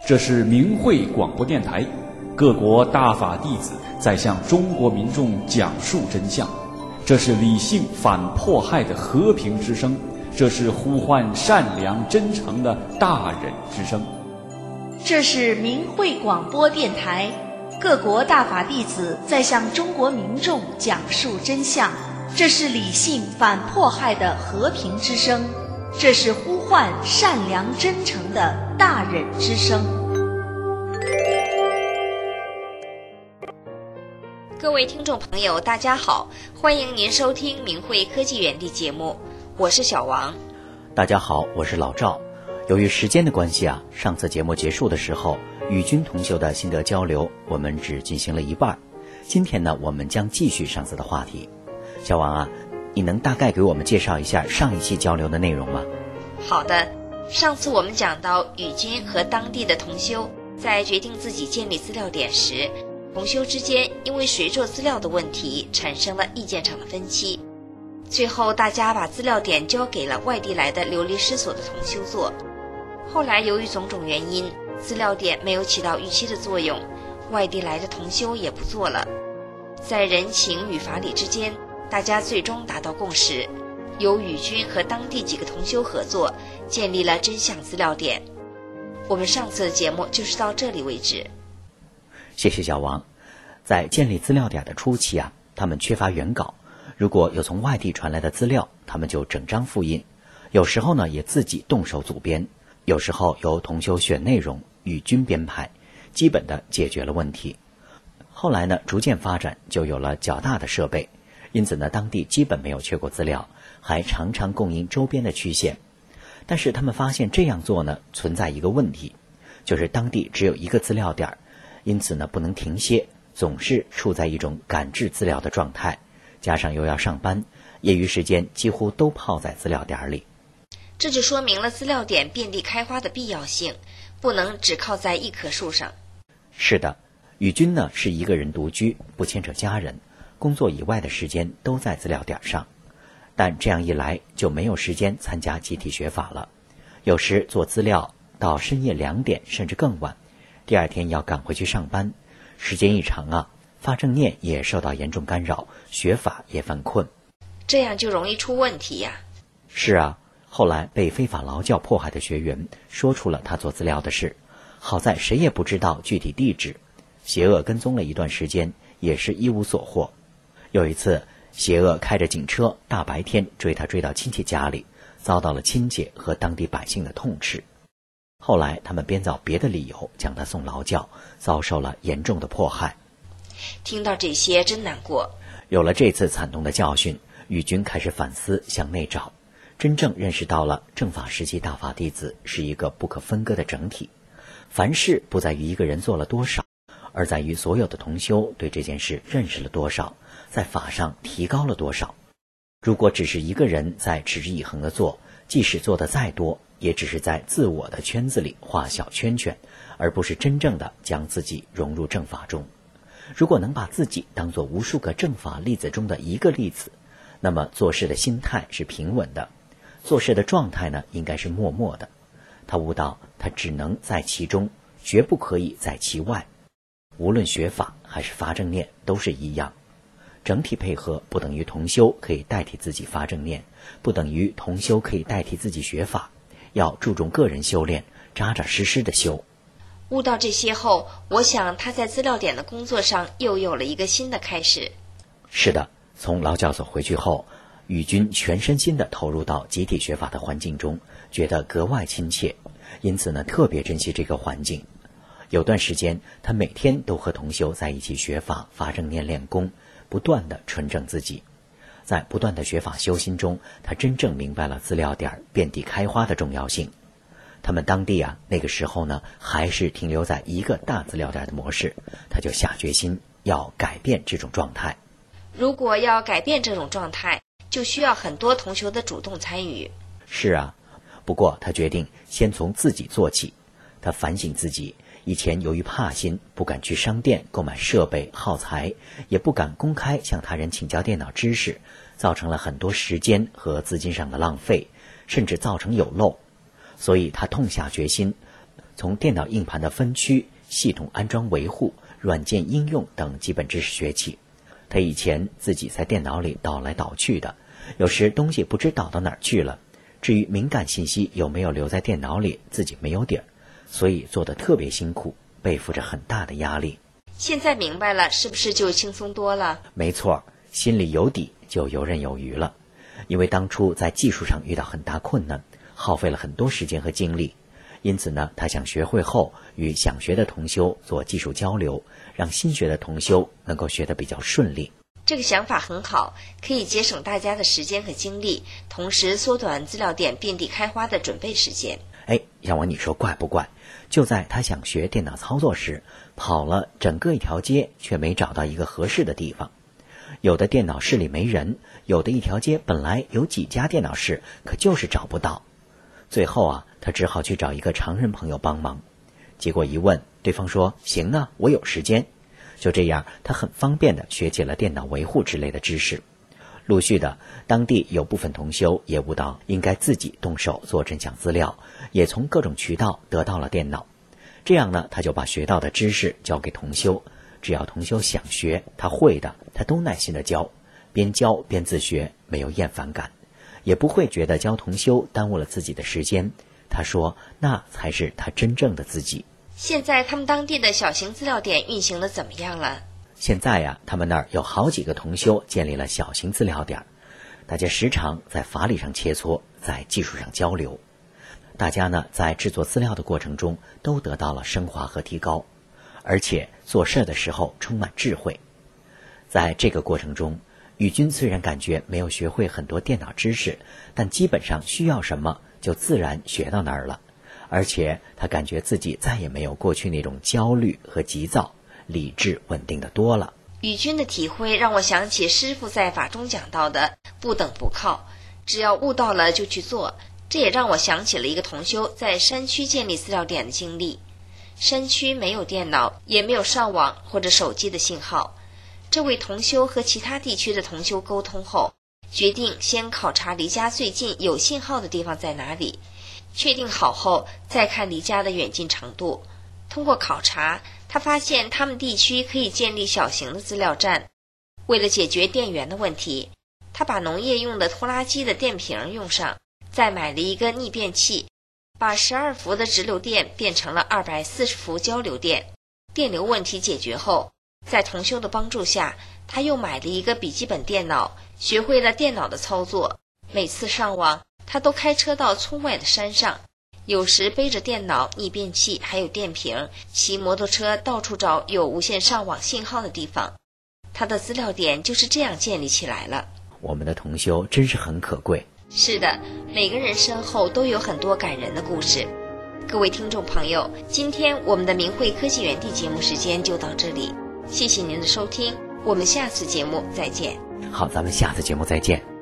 这是明慧广播电台，各国大法弟子在向中国民众讲述真相。这是理性反迫害的和平之声，这是呼唤善良真诚的大忍之声。 这是明慧广播电台，各国大法弟子在向中国民众讲述真相。这是理性反迫害的和平之声，这是呼唤善良真诚的大忍之声。 各位听众朋友，大家好，欢迎您收听明慧科技园地节目，我是小王。 大家好，我是老赵。由于时间的关系啊，上次节目结束的时候，与君同修的心得交流我们只进行了一半。今天呢，我们将继续上次的话题。小王啊，你能大概给我们介绍一下上一期交流的内容吗？ 好的，上次我们讲到宇君和当地的同修在决定自己建立资料点时，同修之间因为谁做资料的问题产生了意见上的分歧，最后大家把资料点交给了外地来的流离失所的同修做。后来由于种种原因，资料点没有起到预期的作用，外地来的同修也不做了。在人情与法理之间，大家最终达到共识，由宇君和当地几个同修合作，建立了真相资料点。我们上次的节目就是到这里为止。 谢谢小王。在建立资料点的初期啊，他们缺乏原稿，如果有从外地传来的资料，他们就整张复印，有时候呢也自己动手组编，有时候由同修选内容，宇君编排，基本的解决了问题。后来呢，逐渐发展，就有了较大的设备，因此呢，当地基本没有缺过资料，还常常供应周边的区县。但是他们发现这样做呢，存在一个问题，就是当地只有一个资料点，因此呢不能停歇，总是处在一种赶制资料的状态，加上又要上班，业余时间几乎都泡在资料点里。 这就说明了资料点遍地开花的必要性，不能只靠在一棵树上。 是的，宇君呢是一个人独居，不牵扯家人，工作以外的时间都在资料点上，但这样一来就没有时间参加集体学法了。有时做资料到深夜2点甚至更晚，第二天要赶回去上班，时间一长啊，发正念也受到严重干扰，学法也犯困， 这样就容易出问题呀。 是啊，后来被非法劳教迫害的学员说出了他做资料的事，好在谁也不知道具体地址，邪恶跟踪了一段时间，也是一无所获。有一次，邪恶开着警车，大白天追他追到亲戚家里，遭到了亲戚和当地百姓的痛斥。后来他们编造别的理由将他送劳教，遭受了严重的迫害。 听到这些真难过。 有了这次惨痛的教训，宇君开始反思，向内找，真正认识到了正法时期大法弟子是一个不可分割的整体，凡事不在于一个人做了多少，而在于所有的同修对这件事认识了多少，在法上提高了多少。如果只是一个人在持之以恒地做，即使做得再多，也只是在自我的圈子里画小圈圈，而不是真正的将自己融入正法中。如果能把自己当作无数个正法粒子中的一个粒子，那么做事的心态是平稳的，做事的状态呢，应该是默默的。他悟到，他只能在其中，绝不可以在其外。无论学法还是发正念都是一样，整体配合不等于同修可以代替自己发正念，不等于同修可以代替自己学法，要注重个人修炼，扎扎实实的修。 悟到这些后，我想他在资料点的工作上又有了一个新的开始。 是的，从劳教所回去后，宇君全身心地投入到集体学法的环境中，觉得格外亲切，因此呢，特别珍惜这个环境。有段时间，他每天都和同修在一起学法、发正念、练功，不断地纯正自己。在不断的学法修心中，他真正明白了资料点遍地开花的重要性。他们当地啊，那个时候呢，还是停留在一个大资料点的模式，他就下决心要改变这种状态。 如果要改变这种状态，就需要很多同修的主动参与。 是啊，不过他决定先从自己做起。他反省自己，以前由于怕心，不敢去商店购买设备耗材，也不敢公开向他人请教电脑知识，造成了很多时间和资金上的浪费，甚至造成有漏。所以他痛下决心， 从电脑硬盘的分区、系统安装维护、软件应用等基本知识学起。他以前自己在电脑里导来导去的，有时东西不知导到哪儿去了，至于敏感信息有没有留在电脑里，自己没有底儿，所以做得特别辛苦，背负着很大的压力。 现在明白了，是不是就轻松多了？ 没错，心里有底就游刃有余了。因为当初在技术上遇到很大困难，耗费了很多时间和精力，因此呢，他想学会后与想学的同修做技术交流，让新学的同修能够学得比较顺利。 这个想法很好，可以节省大家的时间和精力，同时缩短资料点遍地开花的准备时间。 让我你说怪不怪？就在他想学电脑操作时，跑了整个一条街，却没找到一个合适的地方。有的电脑室里没人，有的一条街本来有几家电脑室，可就是找不到。最后他只好去找一个常人朋友帮忙。结果一问，对方说行啊，我有时间。就这样，他很方便地学起了电脑维护之类的知识。陆续的，当地有部分同修也悟到应该自己动手做真相资料，也从各种渠道得到了电脑。这样呢，他就把学到的知识交给同修，只要同修想学，他会的，他都耐心地教，边教边自学，没有厌烦感，也不会觉得教同修耽误了自己的时间。他说，那才是他真正的自己。 现在他们当地的小型资料点运行的怎么样了？ 现在他们那儿有好几个同修建立了小型资料点，大家时常在法理上切磋，在技术上交流。大家呢，在制作资料的过程中都得到了升华和提高，而且做事的时候充满智慧。在这个过程中，宇军虽然感觉没有学会很多电脑知识，但基本上需要什么就自然学到那儿了。而且他感觉自己再也没有过去那种焦虑和急躁，理智稳定的多了。 宇军的体会让我想起师父在法中讲到的不等不靠，只要悟到了就去做。这也让我想起了一个同修在山区建立资料点的经历。山区没有电脑，也没有上网或者手机的信号。这位同修和其他地区的同修沟通后，决定先考察离家最近有信号的地方在哪里，确定好后再看离家的远近程度。通过考察，他发现他们地区可以建立小型的资料站。为了解决电源的问题，他把农业用的拖拉机的电瓶用上，再买了一个逆变器，把12伏的直流电变成了240伏交流电。电流问题解决后，在同修的帮助下，他又买了一个笔记本电脑，学会了电脑的操作。每次上网，他都开车到村外的山上，有时背着电脑、逆变器还有电瓶，骑摩托车到处找有无线上网信号的地方。他的资料点就是这样建立起来了。 我们的同修真是很可贵。 是的，每个人身后都有很多感人的故事。各位听众朋友，今天我们的明慧科技园地节目时间就到这里，谢谢您的收听，我们下次节目再见。 好，咱们下次节目再见。